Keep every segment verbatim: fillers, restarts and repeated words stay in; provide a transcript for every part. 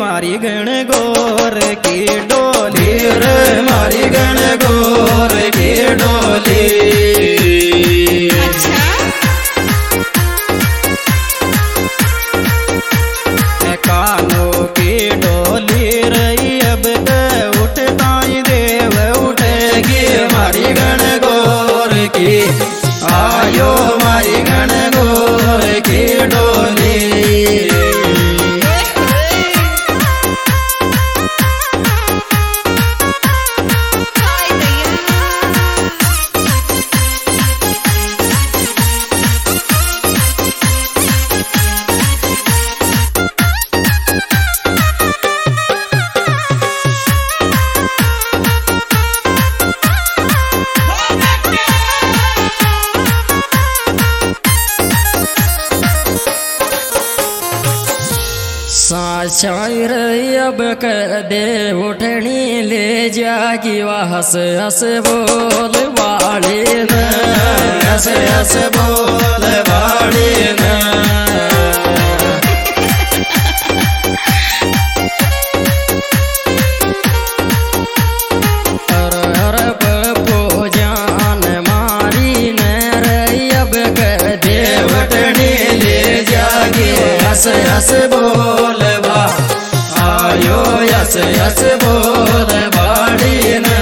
मारी गण गोर की डोली रे मारी गण गोर की डोली। कानो की डोली रही अब उठता ही देव उठेगी मारी गण गोर की आयो मारी गण गोर की डोली। शायर अब कदे उठनी ले जागी हस हस बोल वाली न हस हस बोल वाली न। हर हर पप्पू जान मारी न रे अब कदे उठनी ले जागी हस हस बोल आयो यस यस बोल बाड़ी न।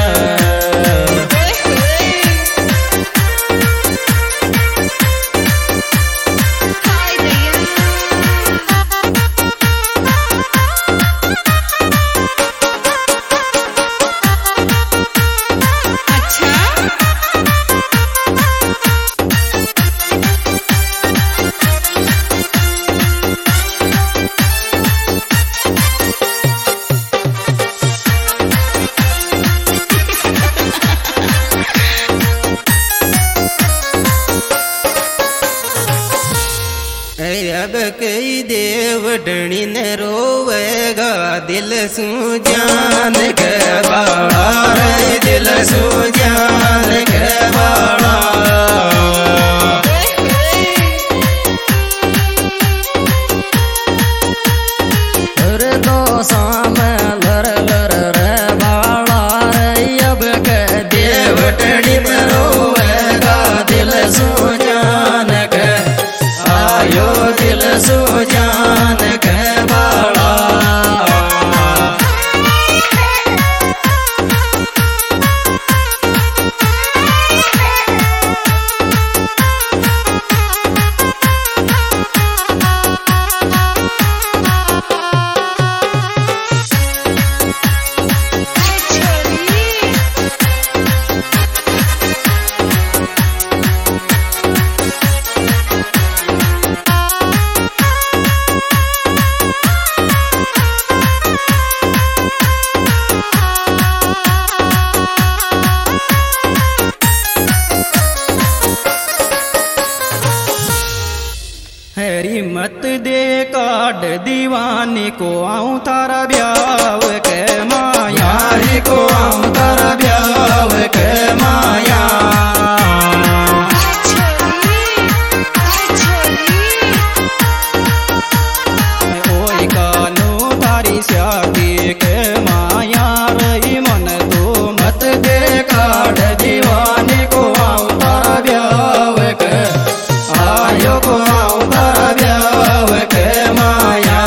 अब कई देवडणी न रोवेगा दिल सू जान के बाड़ा रे दिल सू जान के बाड़ा। हर दो साम लर लर रे बाड़ा रे अब के देवडणी न रोवेगा दिल सू जान के आयो दिल सो जान के बाड़ा। हरी मत दे काट दीवानी को आऊं तारा ब्याव के माया को आऊं तारा ब्याव के माया। ओई कानो तारी श्यादी के माया रही मन तो मत दे काट दीवानी को आऊं तारा ब्याव के आयो को आऊं तारा ब्याव के माया।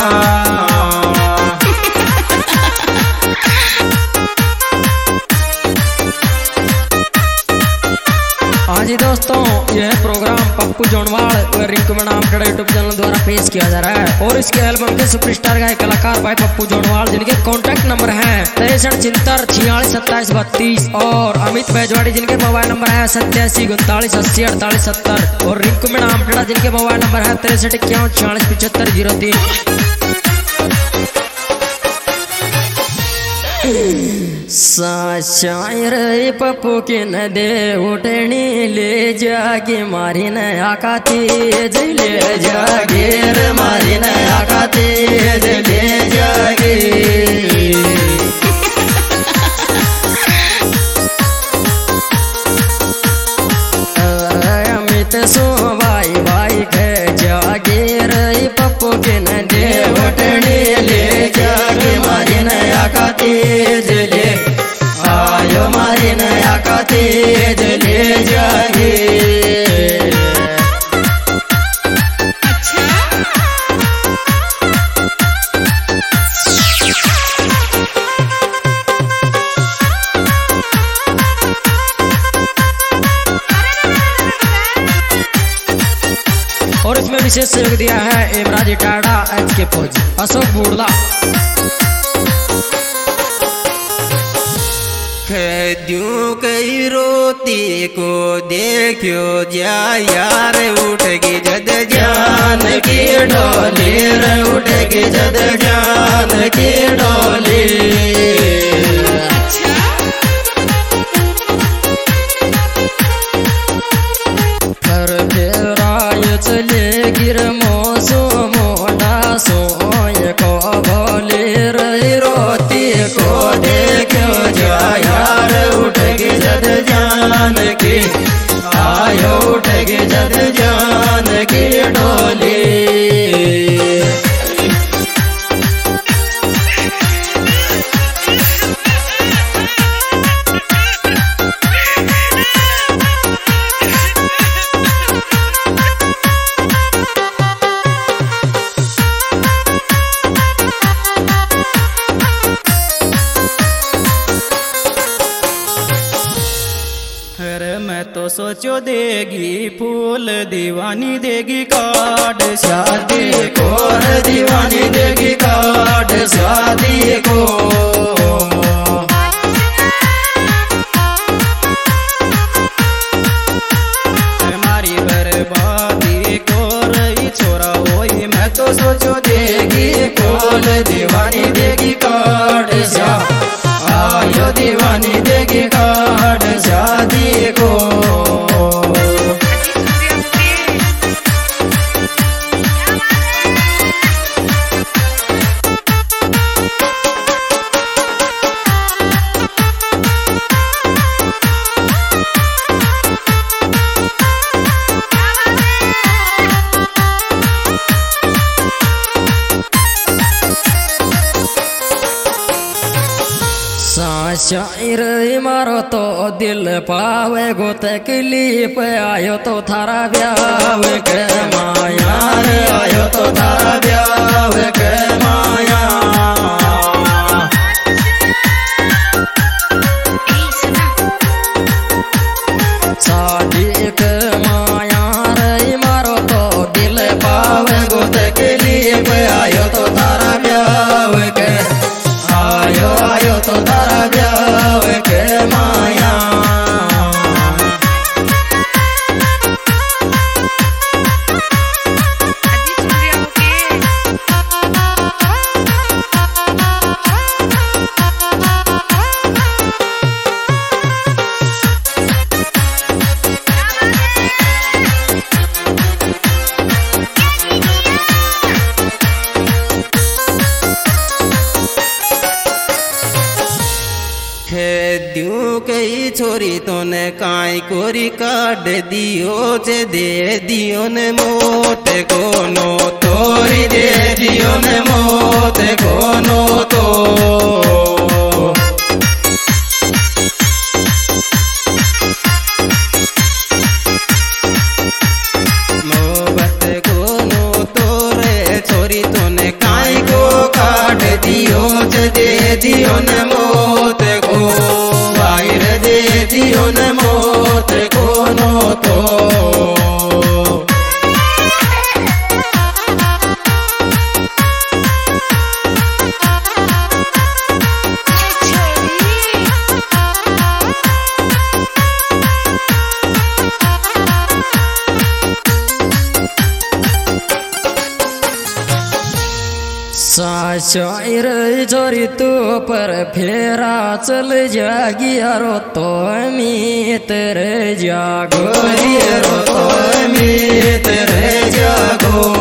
हाँ जी दोस्तों, यह प्रोग्राम पप्पू जोनवाल और रिंकू मनाम यूट्यूब चैनल द्वारा पेश किया जा रहा है और इसके एल्बम के सुपरस्टार गायक कलाकार भाई पप्पू जोनवाल जिनके कॉन्टैक्ट नंबर है तिरसठ छिहत्तर छियालीस सत्ताईस बत्तीस और अमित बैजवाड़ी जिनके मोबाइल नंबर है सत्यासी उनतालीस अस्सी अड़तालीस सत्तर और रिंकू मनाम जिनके मोबाइल नंबर है तिरसठ इक्यावन छियालीस पिछहत्तर जीरो तीन। शायर पप्पू की न दे उठनी ले जागी मारी न आका तेज ले जागे रे मारी न आका तेज ले जागे। अमित सो भाई भाई के जागे रे पप्पू की न दे उठनी ले जा विशेष सहयोग दिया है एमराज टाड़ा, एच के फौजी, अशोक बुड़ला। खद्यू कई रोती को देखियो जा यार उठगी जद जान की डोली रे उठगी जद जान की डोली। फिर फेराय चले गिर मोसो मोड़ा सोय को बोले रे रोती को देखियो जा यार उठगी जद जान की, आयो उठगी जद जान की डोली। मैं तो सोचो देगी फूल दीवानी देगी कार्ड शादी को, दीवानी देगी कार्ड शादी को। हमारी बर्बादी को रही छोरा वही, मैं तो सोचो देगी फूल दीवानी देगी कार्ड शादी, आयो दीवानी देगी कार्ड शादी को। शायर मारो तो दिल पावे गो तकलीफ, आयो तो थारा ब्याह के माया रे, आयो तो थारा ब्याह के माया। शादी के माया रे मारो तो दिल पावे गो तकलीफ, आयो तो थारा ब्याह के, आयो आयो तो थारा ब्याह के माया। खेद्यू कई छोरी तोने काई कोरी काट दियो जे दे दियो ने मोत कोनो तोरी दे दियो ने मोत कोनो तो। मोहब्बत कोनो तोरे छोरी तोने काई को काट दियो जे दे दियो ने मोत को, वायर दे दियो ने मोत कोनो तो। शायर छोरी तू पर फेरा चल जागी रो तो मित्र जागो, रो तो मित्र जागो।